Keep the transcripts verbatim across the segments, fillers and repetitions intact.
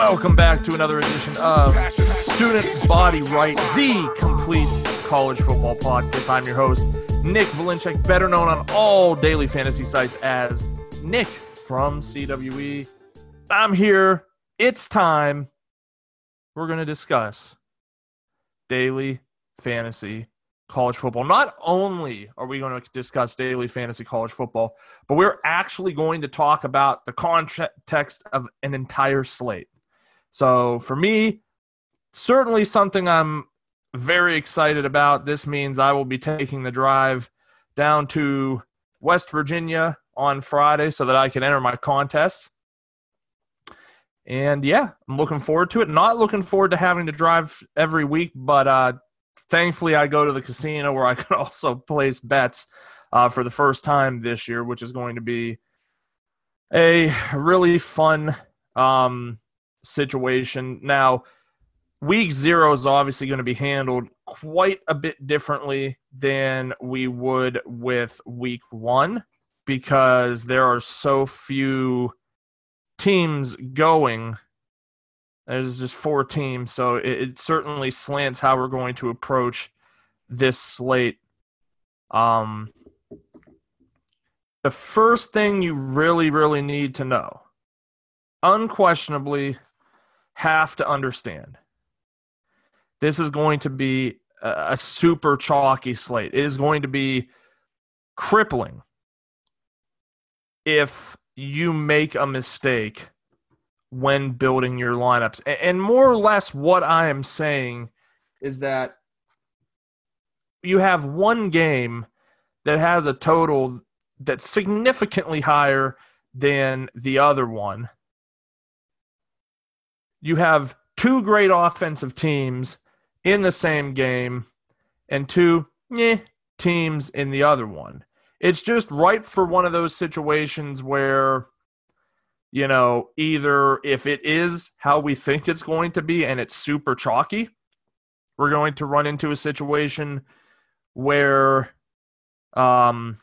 Welcome back to another edition of Student Body Right, the complete college football podcast. I'm your host, Nick Valinchek, better known on all daily fantasy sites as Nick from C W E. I'm here. It's time. We're going to discuss daily fantasy college football. Not only are we going to discuss daily fantasy college football, but we're actually going to talk about the context of an entire slate. So for me, certainly something I'm very excited about. This means I will be taking the drive down to West Virginia on Friday so that I can enter my contest. And yeah, I'm looking forward to it. Not looking forward to having to drive every week, but uh, thankfully I go to the casino where I can also place bets uh, for the first time this year, which is going to be a really fun um, situation. Now, week zero is obviously going to be handled quite a bit differently than we would with week one because there are so few teams going. There's just four teams, so it, it certainly slants how we're going to approach this slate. Um, the first thing you really, really need to know, unquestionably have to understand, this is going to be a, a super chalky slate. It is going to be crippling if you make a mistake when building your lineups. And more or less what I am saying is that you have one game that has a total that's significantly higher than the other one. You have two great offensive teams in the same game and two eh, teams in the other one. It's just right for one of those situations where, you know, either if it is how we think it's going to be and it's super chalky, we're going to run into a situation where, um,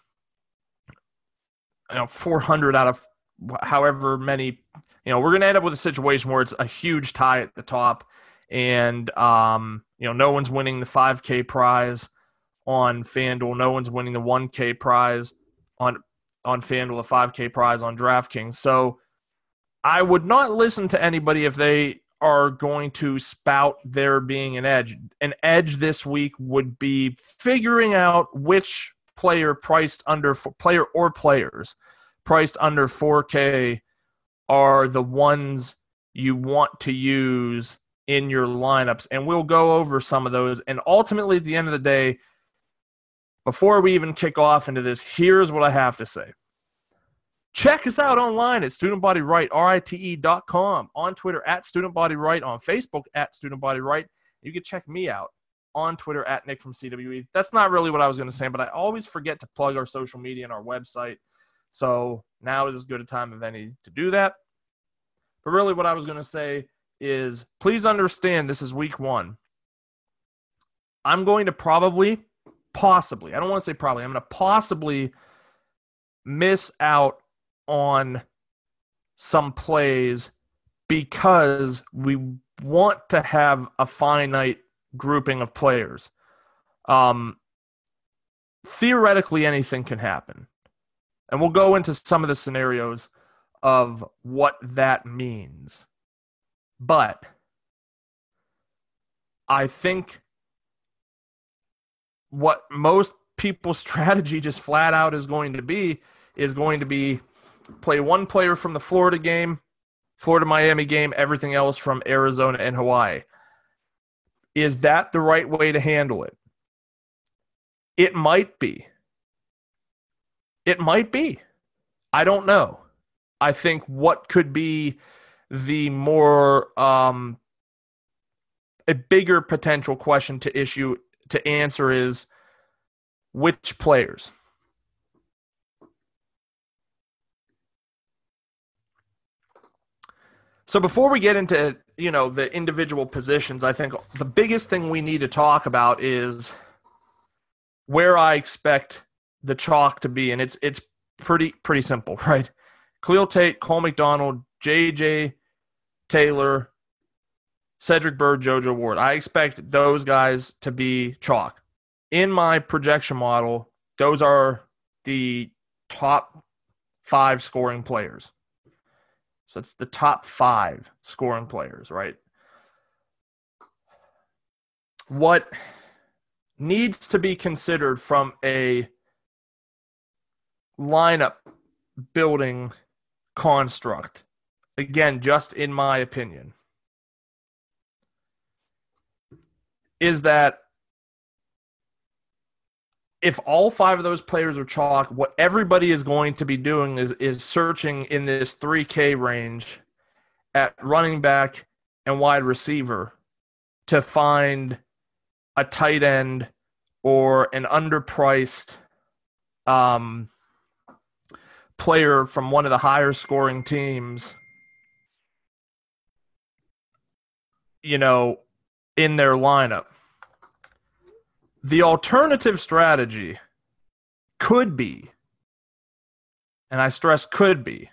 you know, four hundred out of however many, you know, we're going to end up with a situation where it's a huge tie at the top and, um, you know, no one's winning the five K prize on FanDuel. No one's winning the one K prize on, on FanDuel, the five K prize on DraftKings. So I would not listen to anybody if they are going to spout there being an edge. An edge this week would be figuring out which player priced under player or players priced under four K are the ones you want to use in your lineups. And we'll go over some of those. And ultimately, at the end of the day, before we even kick off into this, here's what I have to say. Check us out online at Student Body Right, R I T E dot com, on Twitter at Student Body Right, on Facebook at Student Body Right. You can check me out on Twitter at Nick from C W E. That's not really what I was going to say, but I always forget to plug our social media and our website. So now is as good a time as any to do that. But really what I was going to say is please understand this is week one. I'm going to probably, possibly, I don't want to say probably, I'm going to possibly miss out on some plays because we want to have a finite grouping of players. Um, theoretically, anything can happen. And we'll go into some of the scenarios of what that means. But I think what most people's strategy just flat out is going to be is going to be play one player from the Florida game, Florida-Miami game, everything else from Arizona and Hawaii. Is that the right way to handle it? It might be. It might be. I don't know. I think what could be the more um, a bigger potential question to issue to answer is which players? So before we get into, you know, the individual positions, I think the biggest thing we need to talk about is where I expect the chalk to be, and it's it's pretty pretty simple, right? Khalil Tate, Cole McDonald, J J Taylor, Cedric Bird, JoJo Ward. I expect those guys to be chalk. In my projection model, those are the top five scoring players. So it's the top five scoring players, right? What needs to be considered from a lineup building construct, again, just in my opinion, is that if all five of those players are chalk, what everybody is going to be doing is, is searching in this three K range at running back and wide receiver to find a tight end or an underpriced um, player from one of the higher scoring teams, you know, in their lineup. The alternative strategy could be, and I stress could be,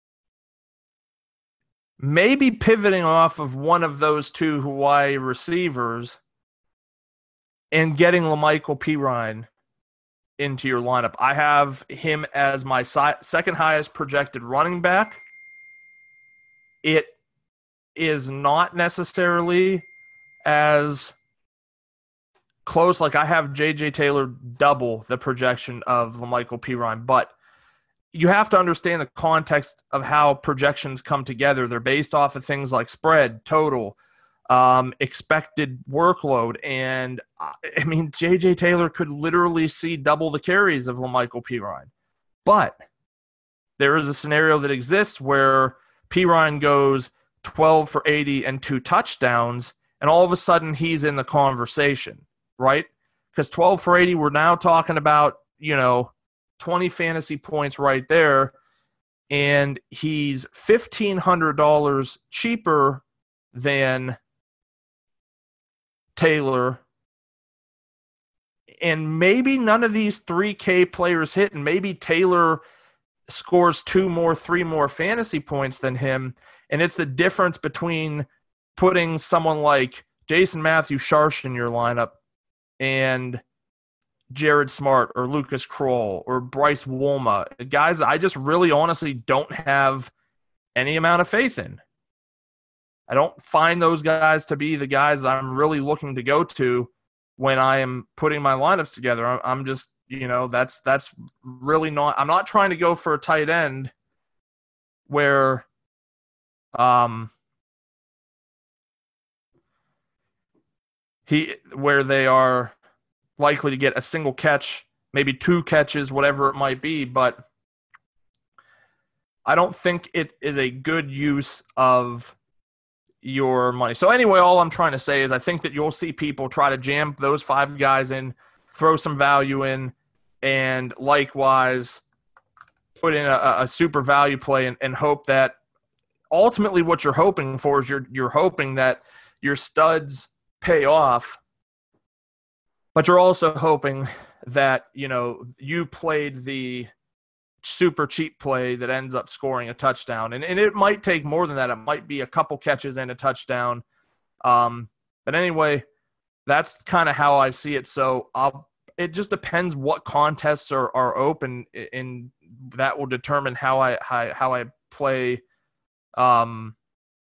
maybe pivoting off of one of those two Hawaii receivers and getting LaMichael Pirine into your lineup. I have him as my si- second highest projected running back. It is not necessarily as close. Like I have J J Taylor double the projection of LaMichael Pirine, but you have to understand the context of how projections come together. They're based off of things like spread, total, um, expected workload. And I mean, J J Taylor could literally see double the carries of LaMichael Pirine. But there is a scenario that exists where Pirine goes twelve for eighty and two touchdowns, and all of a sudden he's in the conversation, right? Because twelve for eighty, we're now talking about, you know, twenty fantasy points right there, and he's fifteen hundred dollars cheaper than Taylor, and maybe none of these three K players hit, and maybe Taylor scores two more, three more fantasy points than him, and it's the difference between putting someone like Jason Matthews-Sharsh in your lineup and Jared Smart or Lucas Kroll or Bryce Wolma, guys I just really honestly don't have any amount of faith in. I don't find those guys to be the guys I'm really looking to go to when I am putting my lineups together. I'm just, you know, that's that's really not – I'm not trying to go for a tight end where um he where they are likely to get a single catch, maybe two catches, whatever it might be, but I don't think it is a good use of your money. So anyway, all I'm trying to say is I think that you'll see people try to jam those five guys in, throw some value in, and likewise put in a, a super value play and, and hope that ultimately what you're hoping for is you're you're hoping that your studs pay off, but you're also hoping that, you know, you played the super cheap play that ends up scoring a touchdown. And, and it might take more than that. It might be a couple catches and a touchdown. Um, but anyway, that's kind of how I see it. So I'll, it just depends what contests are, are open, and that will determine how I, how, how I play um,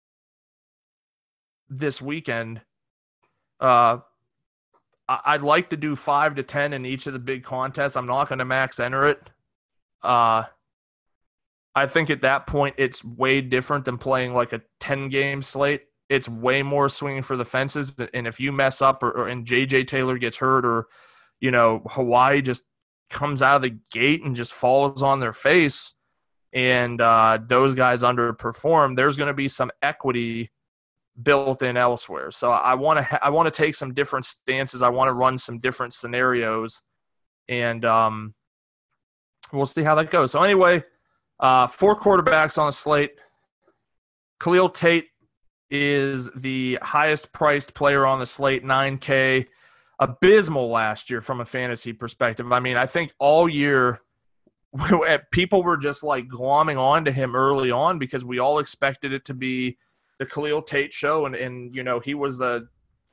this weekend. Uh, I'd like to do five to ten in each of the big contests. I'm not going to max enter it. Uh, I think at that point it's way different than playing like a ten-game slate. It's way more swinging for the fences. And if you mess up or, or and J J Taylor gets hurt, or, you know, Hawaii just comes out of the gate and just falls on their face, and uh, those guys underperform, there's going to be some equity built in elsewhere. So I want to ha- I want to take some different stances. I want to run some different scenarios, and um, we'll see how that goes. So anyway, uh, four quarterbacks on the slate. Khalil Tate is the highest priced player on the slate, nine K. Abysmal last year from a fantasy perspective. I mean, I think all year people were just like glomming on to him early on because we all expected it to be the Khalil Tate show, and, and you know, he was a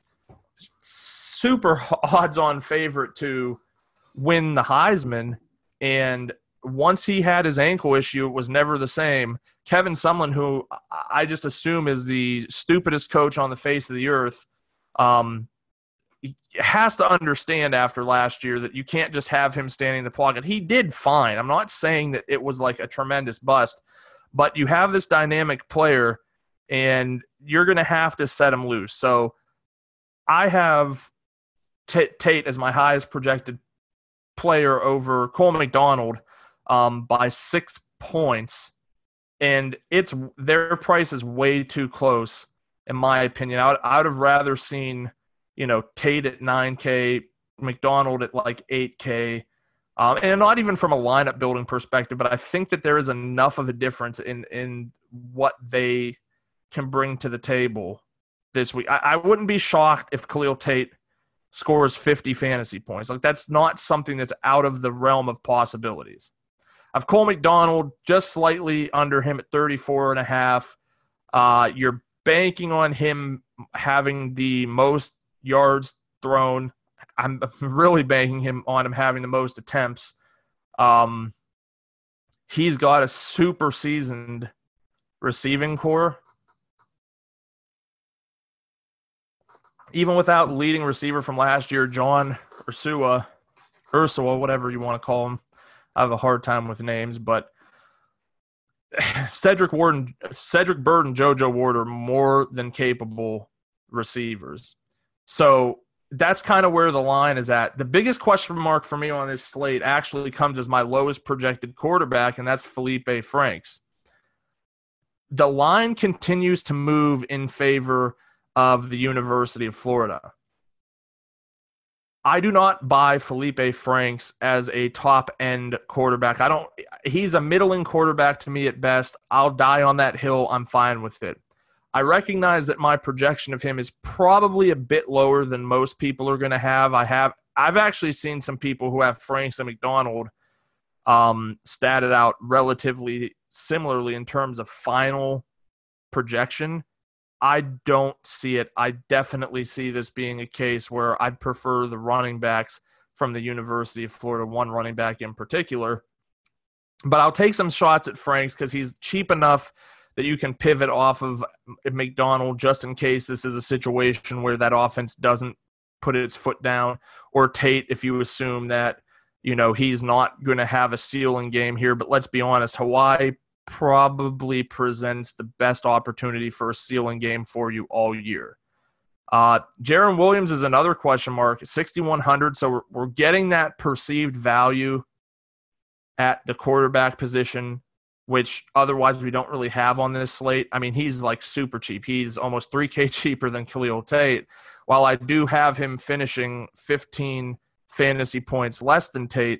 super odds-on favorite to win the Heisman, and once he had his ankle issue, it was never the same. Kevin Sumlin, who I just assume is the stupidest coach on the face of the earth, um, has to understand after last year that you can't just have him standing in the pocket. He did fine. I'm not saying that it was like a tremendous bust, but you have this dynamic player, and you're going to have to set him loose. So I have T- Tate as my highest projected player over Cole McDonald um, by six points, and it's their price is way too close, in my opinion. I would, I would have rather seen, you know, Tate at nine K, McDonald at like eight K, um, and not even from a lineup building perspective, but I think that there is enough of a difference in in what they can bring to the table this week. I, I wouldn't be shocked if Khalil Tate scores fifty fantasy points. Like, that's not something that's out of the realm of possibilities. I've Cole McDonald just slightly under him at thirty-four and a half. Uh, you're banking on him having the most yards thrown. I'm really banking him on him having the most attempts. Um, he's got a super seasoned receiving core. Even without leading receiver from last year, John Ursua, Ursula, whatever you want to call him. I have a hard time with names, but Cedric Ward, Cedric Bird and JoJo Ward are more than capable receivers. So that's kind of where the line is at. The biggest question mark for me on this slate actually comes as my lowest projected quarterback, and that's Felipe Franks. The line continues to move in favor of the University of Florida. I do not buy Felipe Franks as a top-end quarterback. I don't. He's a middling quarterback to me at best. I'll die on that hill. I'm fine with it. I recognize that my projection of him is probably a bit lower than most people are going to have. I have. I've actually seen some people who have Franks and McDonald um, statted out relatively similarly in terms of final projection. I don't see it. I definitely see this being a case where I'd prefer the running backs from the University of Florida, one running back in particular. But I'll take some shots at Franks because he's cheap enough that you can pivot off of McDonald just in case this is a situation where that offense doesn't put its foot down, or Tate if you assume that, you know, he's not going to have a ceiling game here. But let's be honest, Hawaii probably presents the best opportunity for a ceiling game for you all year. Uh, Jaron Williams is another question mark, sixty-one hundred. So we're, we're getting that perceived value at the quarterback position, which otherwise we don't really have on this slate. I mean, he's like super cheap. He's almost three K cheaper than Khalil Tate. While I do have him finishing fifteen fantasy points less than Tate,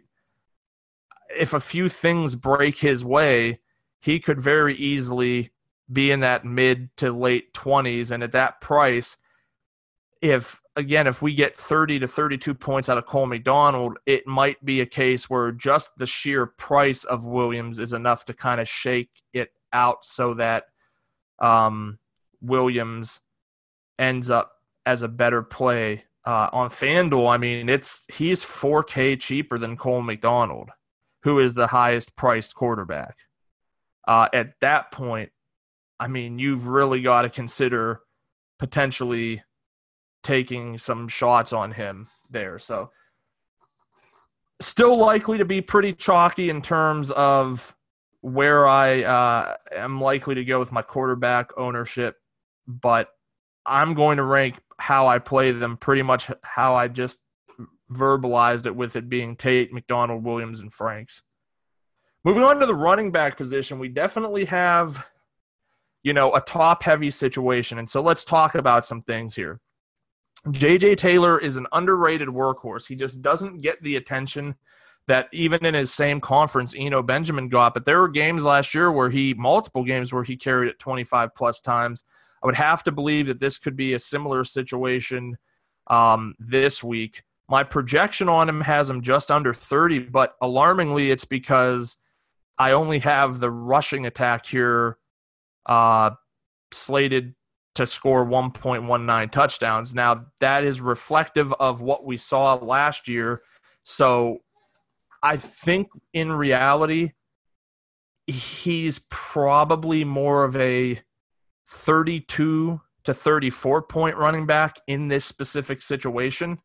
if a few things break his way, he could very easily be in that mid to late twenties. And at that price, if, again, if we get thirty to thirty-two points out of Cole McDonald, it might be a case where just the sheer price of Williams is enough to kind of shake it out so that um, Williams ends up as a better play. Uh, on FanDuel, I mean, it's he's four K cheaper than Cole McDonald, who is the highest priced quarterback. Uh, at that point, I mean, you've really got to consider potentially taking some shots on him there. So still likely to be pretty chalky in terms of where I uh, am likely to go with my quarterback ownership, but I'm going to rank how I play them pretty much how I just verbalized it, with it being Tate, McDonald, Williams, and Franks. Moving on to the running back position, we definitely have, you know, a top-heavy situation. And so let's talk about some things here. J J Taylor is an underrated workhorse. He just doesn't get the attention that even in his same conference, Eno Benjamin got. But there were games last year where he, multiple games where he carried it twenty-five plus times. I would have to believe that this could be a similar situation um, this week. My projection on him has him just under thirty, but alarmingly, it's because I only have the rushing attack here uh, slated to score one point one nine touchdowns. Now, that is reflective of what we saw last year. So I think in reality, he's probably more of a thirty-two to thirty-four point running back in this specific situation.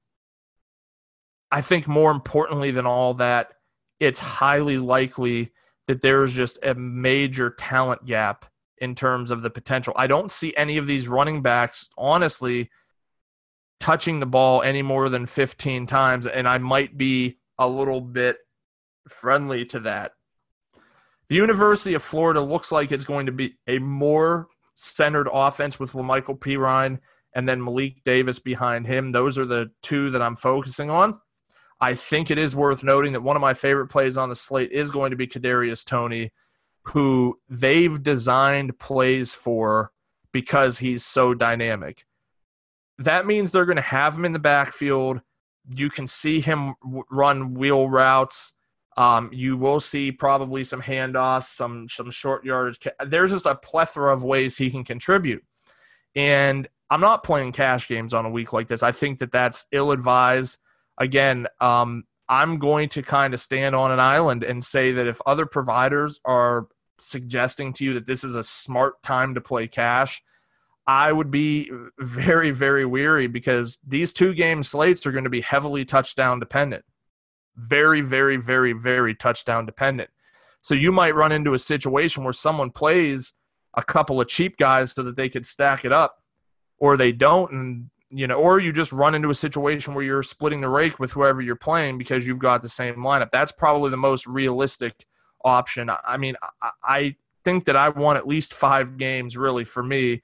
I think more importantly than all that, it's highly likely that there's just a major talent gap in terms of the potential. I don't see any of these running backs, honestly, touching the ball any more than fifteen times, and I might be a little bit friendly to that. The University of Florida looks like it's going to be a more centered offense with LaMichael Pirine and then Malik Davis behind him. Those are the two that I'm focusing on. I think it is worth noting that one of my favorite plays on the slate is going to be Kadarius Toney, who they've designed plays for because he's so dynamic. That means they're going to have him in the backfield. You can see him w- run wheel routes. Um, you will see probably some handoffs, some some short yardage. There's just a plethora of ways he can contribute. And I'm not playing cash games on a week like this. I think that that's ill-advised. Again, um, I'm going to kind of stand on an island and say that if other providers are suggesting to you that this is a smart time to play cash, I would be very, very weary because these two game slates are going to be heavily touchdown dependent. Very, very, very, very touchdown dependent. So you might run into a situation where someone plays a couple of cheap guys so that they could stack it up, or they don't, and you know, or you just run into a situation where you're splitting the rake with whoever you're playing because you've got the same lineup. That's probably the most realistic option. I mean, I, I think that I want at least five games really for me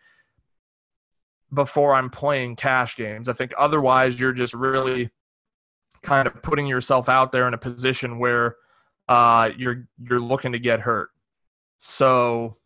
before I'm playing cash games. I think otherwise you're just really kind of putting yourself out there in a position where uh, you're you're looking to get hurt. So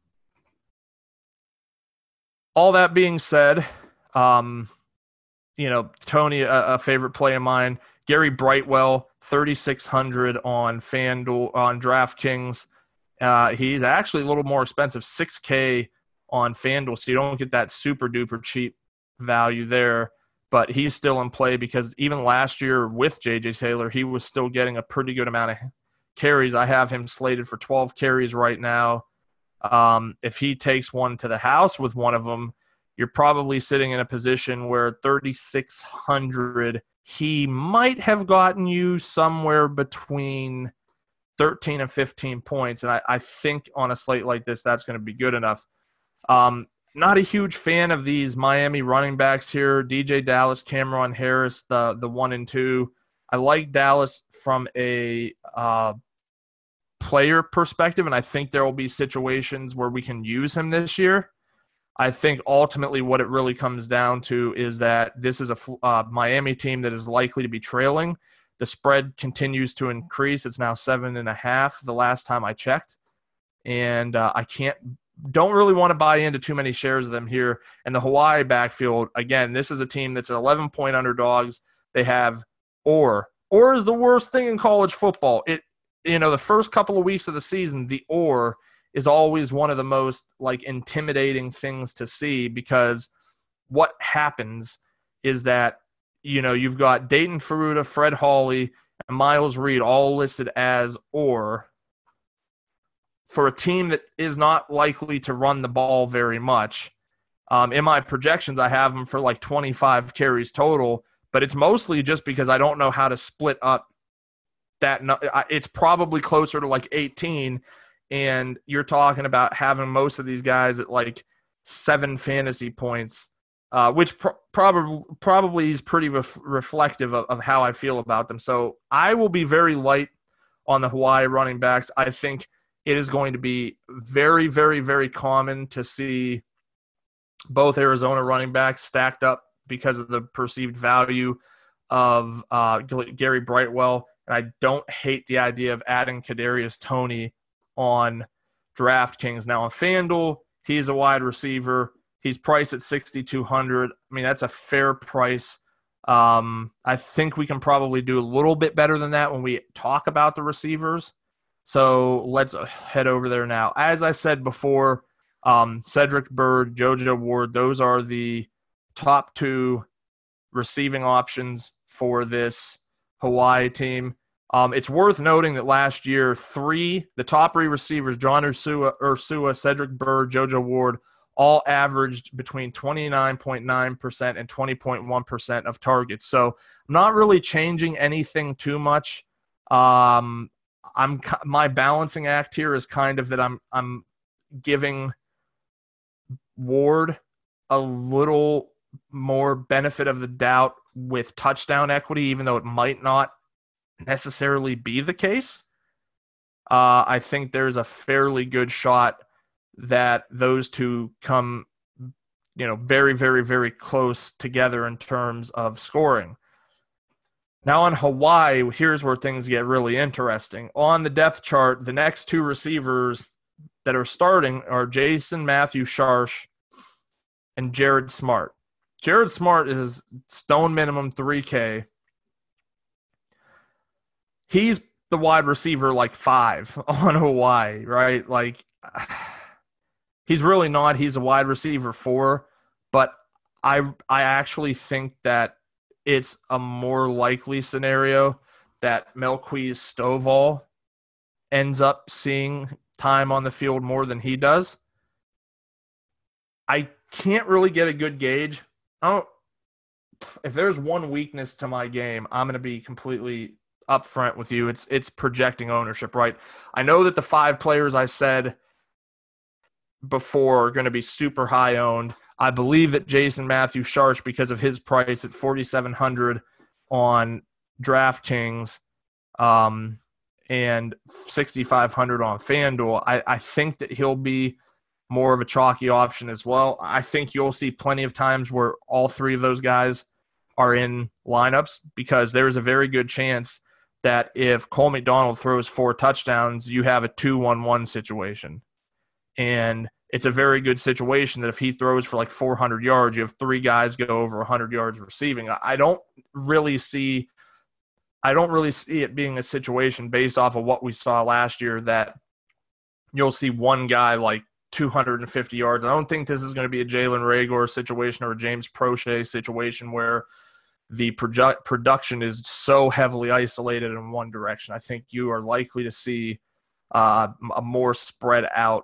all that being said, um, you know, Toney, a, a favorite play of mine. Gary Brightwell, thirty-six hundred on FanDuel, on DraftKings. Uh, he's actually a little more expensive, six K on FanDuel, so you don't get that super duper cheap value there. But he's still in play because even last year with J J Taylor, he was still getting a pretty good amount of carries. I have him slated for twelve carries right now. Um, if he takes one to the house with one of them, you're probably sitting in a position where thirty-six hundred, he might have gotten you somewhere between thirteen and fifteen points. And I, I think on a slate like this, that's going to be good enough. Um, not a huge fan of these Miami running backs here. D J Dallas, Cameron Harris, the, the one and two. I like Dallas from a uh, player perspective, and I think there will be situations where we can use him this year. I think ultimately what it really comes down to is that this is a uh, Miami team that is likely to be trailing. The spread continues to increase. It's now seven and a half the last time I checked. And uh, I can't, don't really want to buy into too many shares of them here. And the Hawaii backfield, again, this is a team that's eleven point underdogs. They have Orr. Orr is the worst thing in college football. It, you know, the first couple of weeks of the season, the Orr is always one of the most like intimidating things to see, because what happens is that, you know, you've got Dayton Ferruta, Fred Hawley, and Miles Reed all listed as or for a team that is not likely to run the ball very much. Um, in my projections, I have them for like twenty-five carries total, but it's mostly just because I don't know how to split up that. It's probably closer to like eighteen. And you're talking about having most of these guys at like seven fantasy points, uh, which pro- probably probably is pretty ref- reflective of, of how I feel about them. So I will be very light on the Hawaii running backs. I think it is going to be very, very, very common to see both Arizona running backs stacked up because of the perceived value of uh, Gary Brightwell. And I don't hate the idea of adding Kadarius Toney on DraftKings. Now on FanDuel, he's a wide receiver. He's priced at sixty-two hundred. I mean, that's a fair price. Um, I think we can probably do a little bit better than that when we talk about the receivers. So let's head over there now. As I said before, Um, Cedric Bird, JoJo Ward, those are the top two receiving options for this Hawaii team. Um, it's worth noting that last year, three, the top three receivers, John Ursua, Ursua, Cedric Bird, JoJo Ward, all averaged between twenty-nine point nine percent and twenty point one percent of targets. So I'm not really changing anything too much. Um, I'm my balancing act here is kind of that I'm I'm giving Ward a little more benefit of the doubt with touchdown equity, even though it might not necessarily be the case. Uh, I think there's a fairly good shot that those two come, you know, very, very, very close together in terms of scoring. Now on Hawaii, here's where things get really interesting. On the depth chart, the next two receivers that are starting are Jason Matthew Sharsh and Jared Smart. Jared Smart is stone minimum three K. He's the wide receiver like five on Hawaii, right? Like, he's really not. He's a wide receiver four, but I I actually think that it's a more likely scenario that Melquise Stovall ends up seeing time on the field more than he does. I can't really get a good gauge. I don't, if there's one weakness to my game, I'm going to be completely upfront with you. It's it's projecting ownership, right? I know that the five players I said before are going to be super high owned. I believe that Jason Matthew Sharsh, because of his price at forty-seven hundred on DraftKings um, and sixty-five hundred on FanDuel, I, I think that he'll be more of a chalky option as well. I think you'll see plenty of times where all three of those guys are in lineups, because there's a very good chance that if Cole McDonald throws four touchdowns, you have a two one one situation. And it's a very good situation that if he throws for like four hundred yards, you have three guys go over one hundred yards receiving. I don't really see I don't really see it being a situation based off of what we saw last year that you'll see one guy like two hundred fifty yards. I don't think this is going to be a Jalen Reagor situation or a James Prochet situation where the produ- production is so heavily isolated in one direction. I think you are likely to see uh, a more spread out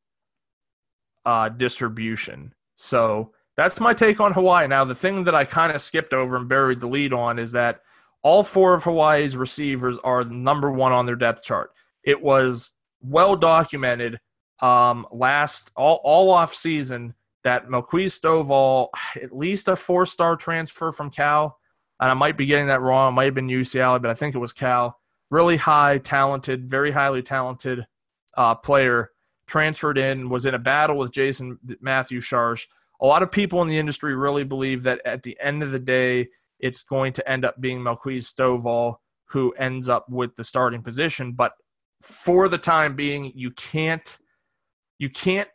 uh, distribution. So that's my take on Hawaii. Now, the thing that I kind of skipped over and buried the lead on is that all four of Hawaii's receivers are number one on their depth chart. It was well documented um, last all, all off season that Melquise Stovall, at least a four-star transfer from Cal, and I might be getting that wrong. It might have been U C L A, but I think it was Cal. Really high, talented, very highly talented uh, player, transferred in, was in a battle with Jason Matthew Sharsh. A lot of people in the industry really believe that at the end of the day, it's going to end up being Melquise Stovall who ends up with the starting position. But for the time being, you can't you can't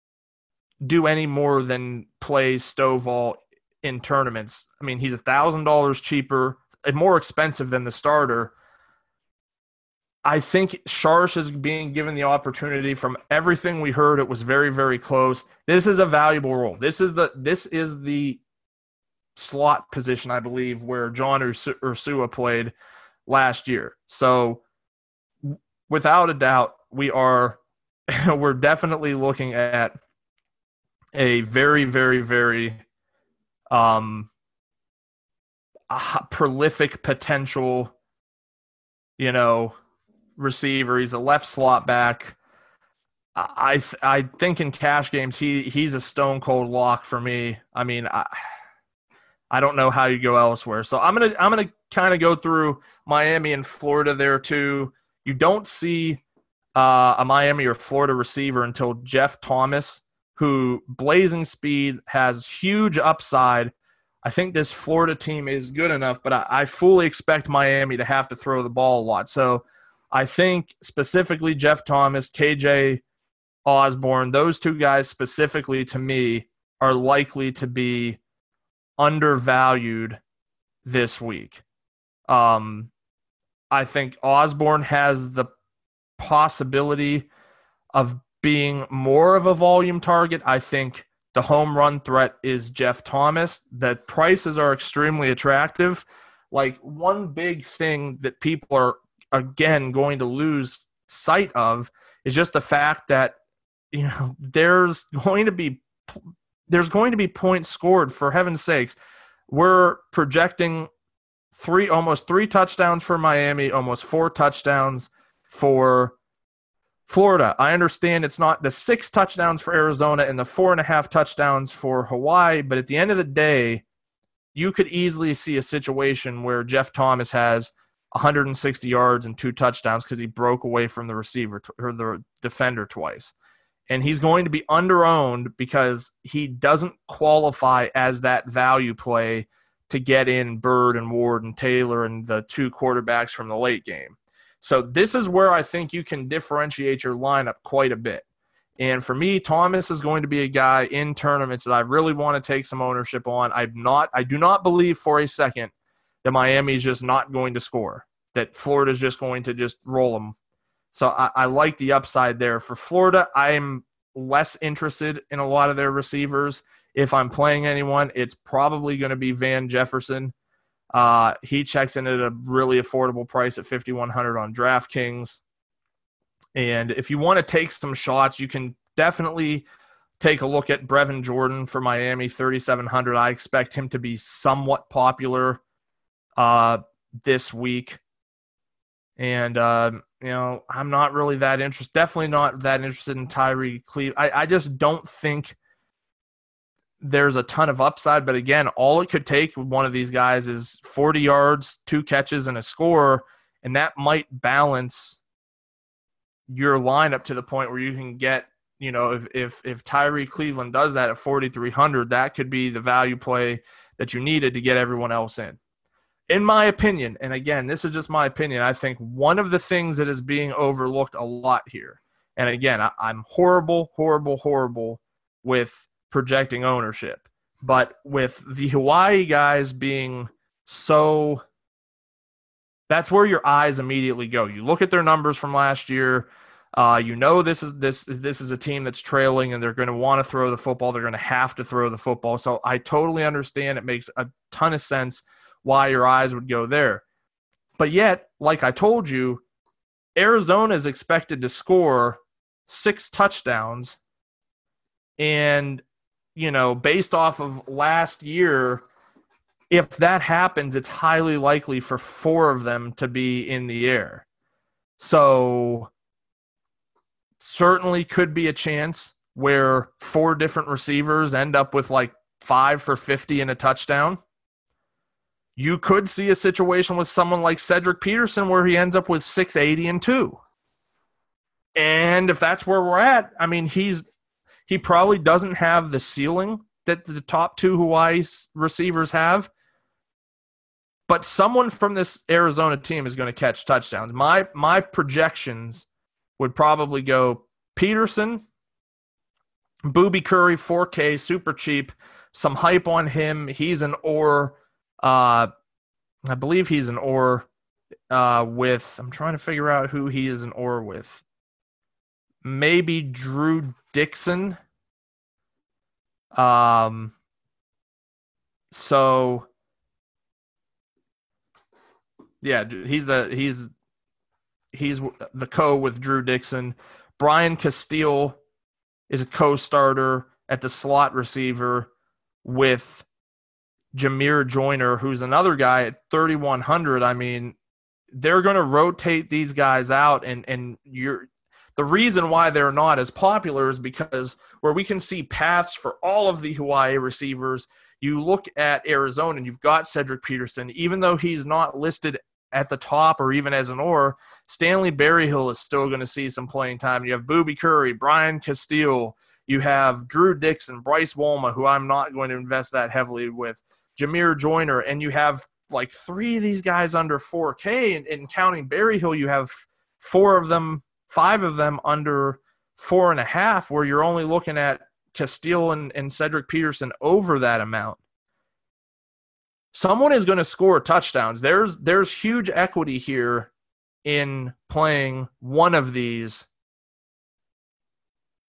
do any more than play Stovall in tournaments. I mean, he's one thousand dollars cheaper and more expensive than the starter. I think Sharsh is being given the opportunity. From everything we heard, it was very, very close. This is a valuable role. This is the this is the slot position, I believe, where John Ursua played last year. So without a doubt, we are we're definitely looking at a very, very, very um, prolific potential, you know, receiver. He's a left slot back. I I think in cash games he he's a stone cold lock for me. I mean, I I don't know how you go elsewhere. So I'm gonna I'm gonna kind of go through Miami and Florida there too. You don't see uh, a Miami or Florida receiver until Jeff Thomas, who blazing speed, has huge upside. I think this Florida team is good enough, but I, I fully expect Miami to have to throw the ball a lot. So I think specifically Jeff Thomas, K J Osborne, those two guys specifically to me are likely to be undervalued this week. Um, I think Osborne has the possibility of being more of a volume target. I think the home run threat is Jeff Thomas. The prices are extremely attractive. Like, one big thing that people are, again, going to lose sight of is just the fact that, you know, there's going to be there's going to be points scored. For heaven's sakes, we're projecting three almost three touchdowns for Miami, almost four touchdowns for Florida. I understand it's not the six touchdowns for Arizona and the four and a half touchdowns for Hawaii, but at the end of the day, you could easily see a situation where Jeff Thomas has one hundred sixty yards and two touchdowns because he broke away from the receiver or the defender twice. And he's going to be underowned because he doesn't qualify as that value play to get in Bird and Ward and Taylor and the two quarterbacks from the late game. So this is where I think you can differentiate your lineup quite a bit. And for me, Thomas is going to be a guy in tournaments that I really want to take some ownership on. I'm not, I do not believe for a second that Miami is just not going to score, that Florida is just going to just roll them. So I, I like the upside there. For Florida, I'm less interested in a lot of their receivers. If I'm playing anyone, it's probably going to be Van Jefferson. Uh, he checks in at a really affordable price at fifty-one hundred on DraftKings. And if you want to take some shots, you can definitely take a look at Brevin Jordan for Miami, thirty-seven hundred. I expect him to be somewhat popular uh, this week. And, uh, you know, I'm not really that interested, definitely not that interested in Tyree Cleveland. I, I just don't think there's a ton of upside. But again, all it could take with one of these guys is forty yards, two catches, and a score, and that might balance your lineup to the point where you can get, you know, if if if Tyree Cleveland does that at forty-three hundred, that could be the value play that you needed to get everyone else in. In my opinion, and again, this is just my opinion, I think one of the things that is being overlooked a lot here, and again, I, I'm horrible, horrible, horrible with projecting ownership, but with the Hawaii guys being so, that's where your eyes immediately go. You look at their numbers from last year. Uh, you know this is this this is a team that's trailing, and they're going to want to throw the football. They're going to have to throw the football. So I totally understand. It makes a ton of sense why your eyes would go there. But yet, like I told you, Arizona is expected to score six touchdowns, and you know, based off of last year, if that happens, it's highly likely for four of them to be in the air. So certainly could be a chance where four different receivers end up with like five for fifty and a touchdown. You could see a situation with someone like Cedric Peterson where he ends up with six eighty and two. And if that's where we're at, I mean, he's he probably doesn't have the ceiling that the top two Hawaii receivers have. But someone from this Arizona team is going to catch touchdowns. My my projections would probably go Peterson, Booby Curry, four K, super cheap, some hype on him. He's an or, uh, I believe he's an or uh, with, I'm trying to figure out who he is an or with. Maybe Drew Dixon. Um, so, yeah, he's the he's he's the co with Drew Dixon. Brian Castile is a co-starter at the slot receiver with Jameer Joyner, who's another guy at thirty-one hundred. I mean, they're going to rotate these guys out, and and you're the reason why they're not as popular is because where we can see paths for all of the Hawaii receivers, you look at Arizona and you've got Cedric Peterson, even though he's not listed at the top or even as an or, Stanley Berryhill is still going to see some playing time. You have Booby Curry, Brian Castile, you have Drew Dixon, Bryce Wolma, who I'm not going to invest that heavily with, Jameer Joyner, and you have like three of these guys under four K, and, and counting Berryhill, you have four of them, five of them under four and a half, where you're only looking at Castile and, and Cedric Peterson over that amount. Someone is going to score touchdowns. There's there's huge equity here in playing one of these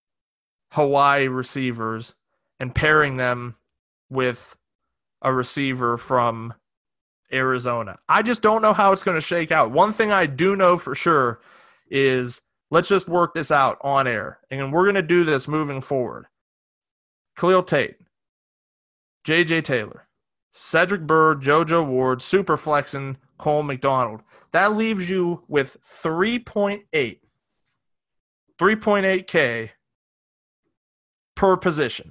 Hawaii receivers and pairing them with a receiver from Arizona. I just don't know how it's going to shake out. One thing I do know for sure is let's just work this out on air. And we're going to do this moving forward. Khalil Tate, J J Taylor, Cedric Byrd, JoJo Ward, super flexing Cole McDonald. That leaves you with three point eight. three point eight K per position.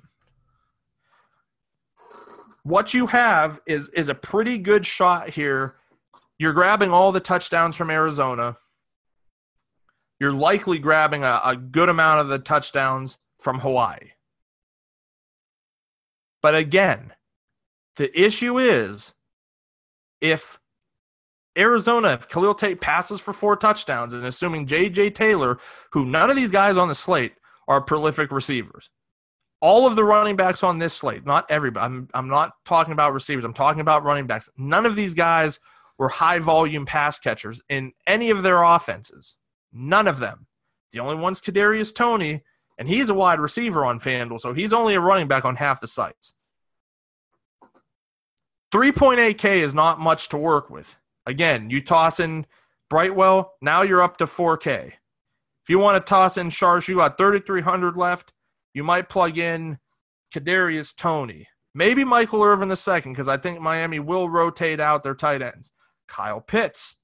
What you have is, is a pretty good shot here. You're grabbing all the touchdowns from Arizona. You're likely grabbing a, a good amount of the touchdowns from Hawaii. But again, the issue is if Arizona, if Khalil Tate passes for four touchdowns, and assuming J J Taylor, who none of these guys on the slate are prolific receivers. All of the running backs on this slate, not everybody, I'm, I'm not talking about receivers, I'm talking about running backs. None of these guys were high-volume pass catchers in any of their offenses. None of them. The only one's Kadarius Toney, and he's a wide receiver on FanDuel, so he's only a running back on half the sites. three point eight K is not much to work with. Again, you toss in Brightwell, now you're up to four K. If you want to toss in Sharsh, you got thirty-three hundred left. You might plug in Kadarius Toney. Maybe Michael Irvin the second, because I think Miami will rotate out their tight ends. Kyle Pitts.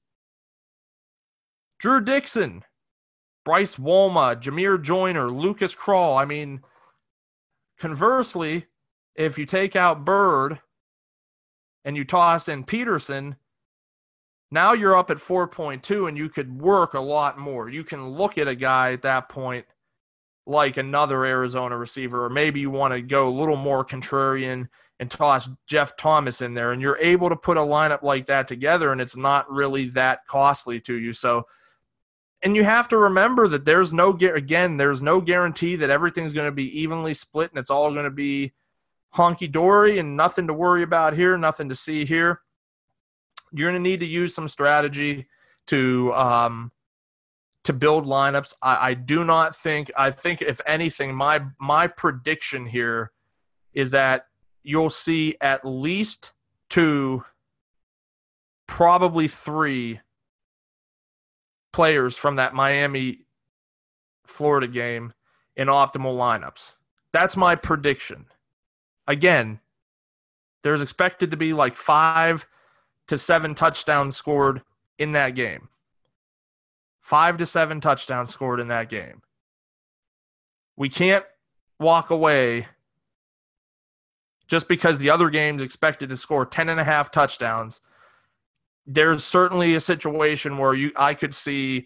Drew Dixon. Bryce Wolma, Jameer Joyner, Lucas Krull. I mean, conversely, if you take out Byrd and you toss in Peterson, now you're up at four point two and you could work a lot more. You can look at a guy at that point like another Arizona receiver, or maybe you want to go a little more contrarian and toss Jeff Thomas in there, and you're able to put a lineup like that together, and it's not really that costly to you. So, and you have to remember that there's no, again, there's no guarantee that everything's going to be evenly split and it's all going to be honky-dory and nothing to worry about here, nothing to see here. You're going to need to use some strategy to um, to build lineups. I, I do not think – I think, if anything, my my prediction here is that you'll see at least two, probably three players from that Miami-Florida game in optimal lineups. That's my prediction. Again, there's expected to be like five to seven touchdowns scored in that game. Five to seven touchdowns scored in that game. We can't walk away just because the other game's expected to score ten and a half touchdowns. There's certainly a situation where you I could see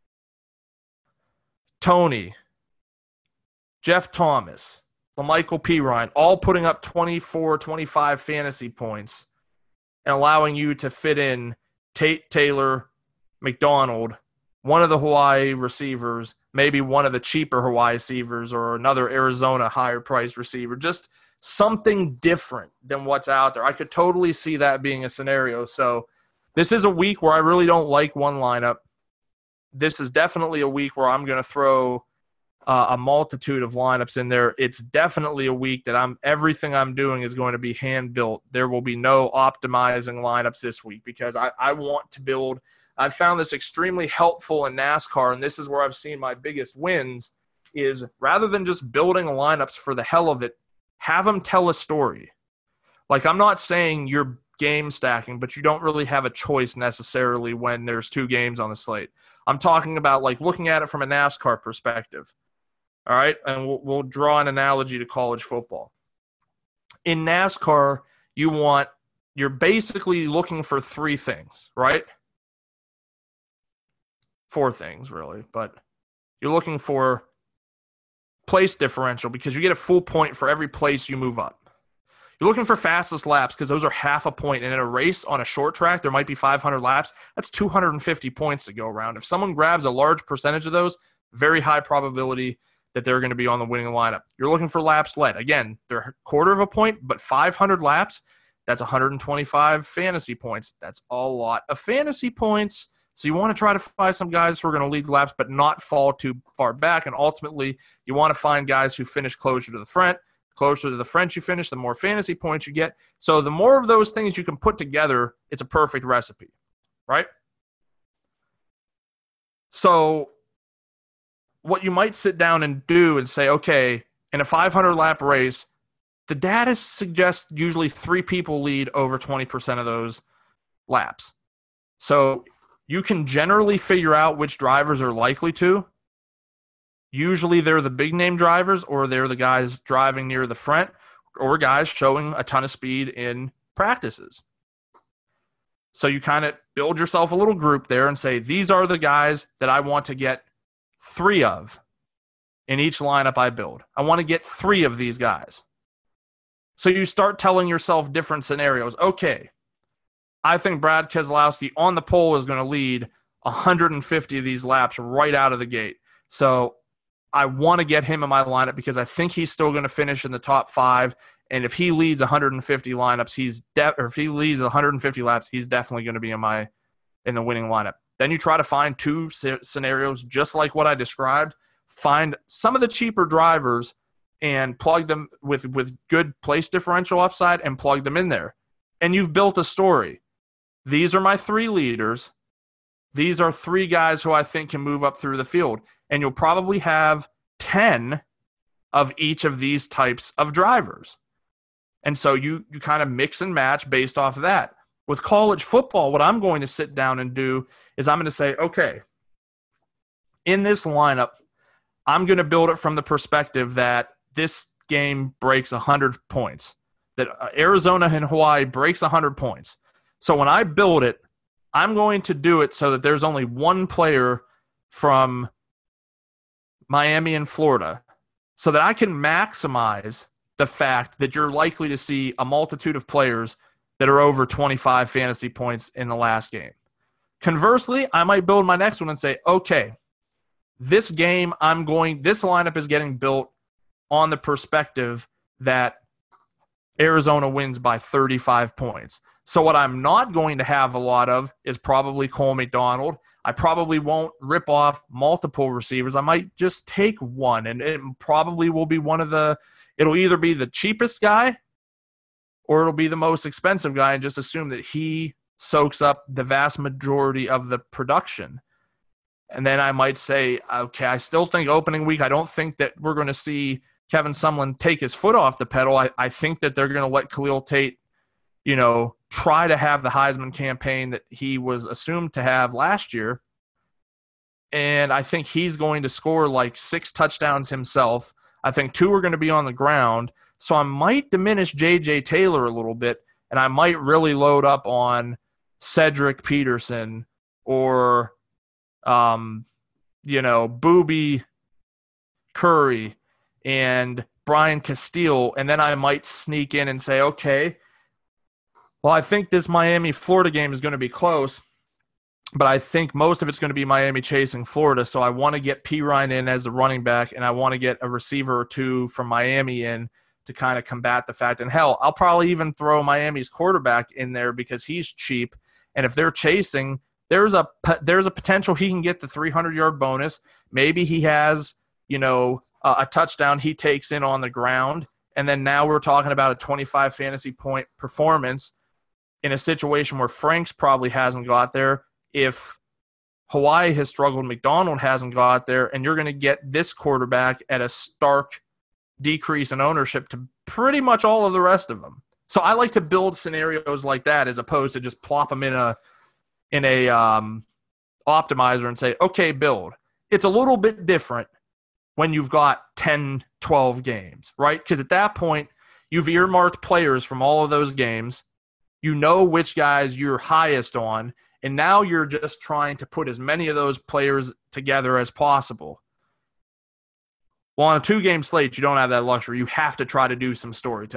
Toney, Jeff Thomas, LaMichael Pirine all putting up twenty-four, twenty-five fantasy points and allowing you to fit in Tate, Taylor, McDonald, one of the Hawaii receivers, maybe one of the cheaper Hawaii receivers, or another Arizona higher-priced receiver. Just something different than what's out there. I could totally see that being a scenario. So this is a week where I really don't like one lineup. This is definitely a week where I'm going to throw uh, a multitude of lineups in there. It's definitely a week that I'm everything I'm doing is going to be hand-built. There will be no optimizing lineups this week because I, I want to build – I've found this extremely helpful in NASCAR, and this is where I've seen my biggest wins, is rather than just building lineups for the hell of it, have them tell a story. Like, I'm not saying you're game stacking, but you don't really have a choice necessarily when there's two games on the slate. I'm talking about, like, looking at it from a NASCAR perspective. All right? And we'll, we'll draw an analogy to college football. In NASCAR, you want – you're basically looking for three things, right? Four things, really, but you're looking for place differential because you get a full point for every place you move up. You're looking for fastest laps because those are half a point, and in a race on a short track, there might be five hundred laps. That's two hundred fifty points to go around. If someone grabs a large percentage of those, very high probability that they're going to be on the winning lineup. You're looking for laps led. Again, they're a quarter of a point, but five hundred laps, that's one hundred twenty-five fantasy points. That's a lot of fantasy points. So you want to try to find some guys who are going to lead laps but not fall too far back. And ultimately, you want to find guys who finish closer to the front. Closer to the front you finish, the more fantasy points you get. So the more of those things you can put together, it's a perfect recipe, right? So what you might sit down and do and say, okay, in a five hundred lap race, the data suggests usually three people lead over twenty percent of those laps. So you can generally figure out which drivers are likely to. Usually they're the big name drivers, or they're the guys driving near the front, or guys showing a ton of speed in practices. So you kind of build yourself a little group there and say, these are the guys that I want to get three of in each lineup I build. I want to get three of these guys. So you start telling yourself different scenarios. Okay, I think Brad Keselowski on the pole is going to lead one hundred fifty of these laps right out of the gate. So I want to get him in my lineup because I think he's still going to finish in the top five. And if he leads one hundred fifty lineups, he's de- or if he leads one hundred fifty laps, he's definitely going to be in my in the winning lineup. Then you try to find two c- scenarios just like what I described. Find some of the cheaper drivers and plug them with with good place differential upside and plug them in there. And you've built a story. These are my three leaders. These are three guys who I think can move up through the field. And you'll probably have ten of each of these types of drivers. And so you, you kind of mix and match based off of that. With college football, what I'm going to sit down and do is I'm going to say, okay, in this lineup, I'm going to build it from the perspective that this game breaks one hundred points, that Arizona and Hawaii breaks one hundred points. So when I build it, I'm going to do it so that there's only one player from Miami and Florida so that I can maximize the fact that you're likely to see a multitude of players that are over twenty-five fantasy points in the last game. Conversely, I might build my next one and say, okay, this game I'm going, this lineup is getting built on the perspective that Arizona wins by thirty-five points. So what I'm not going to have a lot of is probably Cole McDonald. I probably won't rip off multiple receivers. I might just take one, and it probably will be one of the – it'll either be the cheapest guy or it'll be the most expensive guy, and just assume that he soaks up the vast majority of the production. And then I might say, okay, I still think opening week, I don't think that we're going to see Kevin Sumlin take his foot off the pedal. I, I think that they're going to let Khalil Tate, you know, try to have the Heisman campaign that he was assumed to have last year. And I think he's going to score like six touchdowns himself. I think two are going to be on the ground. So I might diminish J J Taylor a little bit, and I might really load up on Cedric Peterson or, um, you know, Booby Curry and Brian Castile. And then I might sneak in and say, okay, well, I think this Miami-Florida game is going to be close, but I think most of it's going to be Miami chasing Florida. So I want to get Perine in as the running back, and I want to get a receiver or two from Miami in to kind of combat the fact. And hell, I'll probably even throw Miami's quarterback in there because he's cheap. And if they're chasing, there's a there's a potential he can get the three hundred yard bonus. Maybe he has, you know, a, a touchdown he takes in on the ground. And then now we're talking about a twenty-five fantasy point performance in a situation where Franks probably hasn't got there. If Hawaii has struggled, McDonald hasn't got there, and you're going to get this quarterback at a stark decrease in ownership to pretty much all of the rest of them. So I like to build scenarios like that as opposed to just plop them in a in a um, optimizer and say, okay, build. It's a little bit different when you've got ten, twelve games, right? Because at that point, you've earmarked players from all of those games. You know which guys you're highest on, and now you're just trying to put as many of those players together as possible. Well, on a two-game slate, you don't have that luxury. You have to try to do some storytelling.